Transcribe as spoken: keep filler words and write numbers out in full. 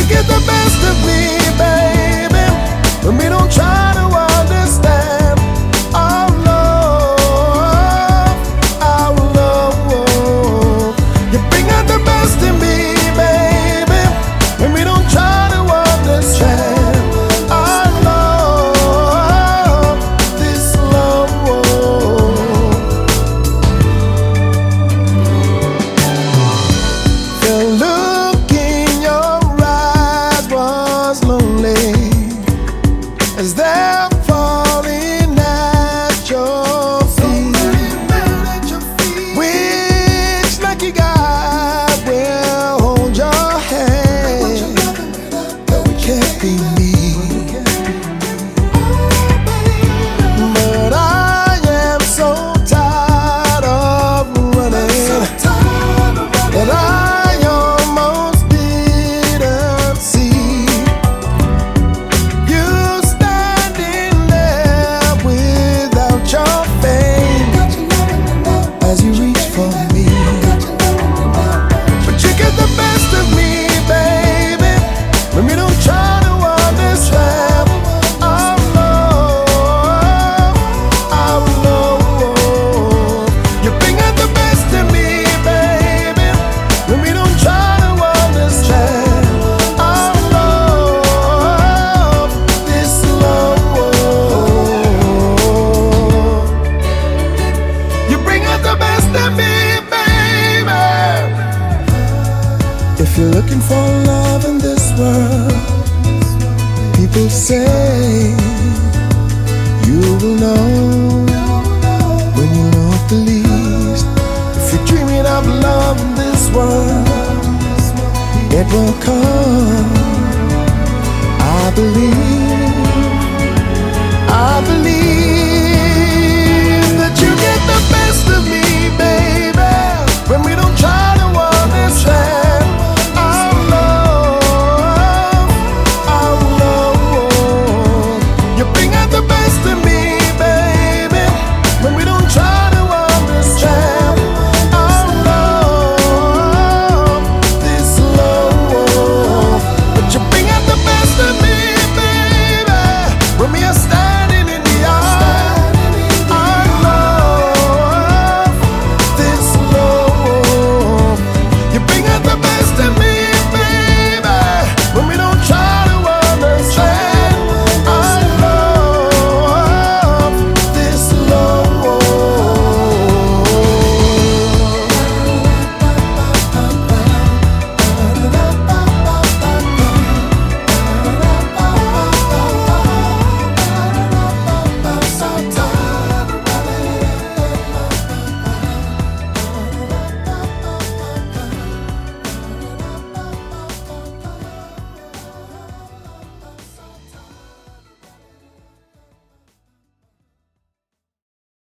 you get the best of me, baby, when we don't try to understand our love, our love. You bring out the best in me, baby, when we don't try to understand our love, this love. The look in your eyes was lonely as they're falling at your feet. Which lucky guy will hold your hand? Though it can't be me. But I am so tired of running that I almost didn't see you standing there without your fame as you reach for me. But you get the best of me, baby, when we don't try to understand our love, our love. You bring out the best in me, baby, when we don't try to understand our love, this love. You bring out the best in me, baby. If you're looking for love in this world, people say you will know when you know the least. If you're dreaming of love in this world, it will come. I believe, I believe.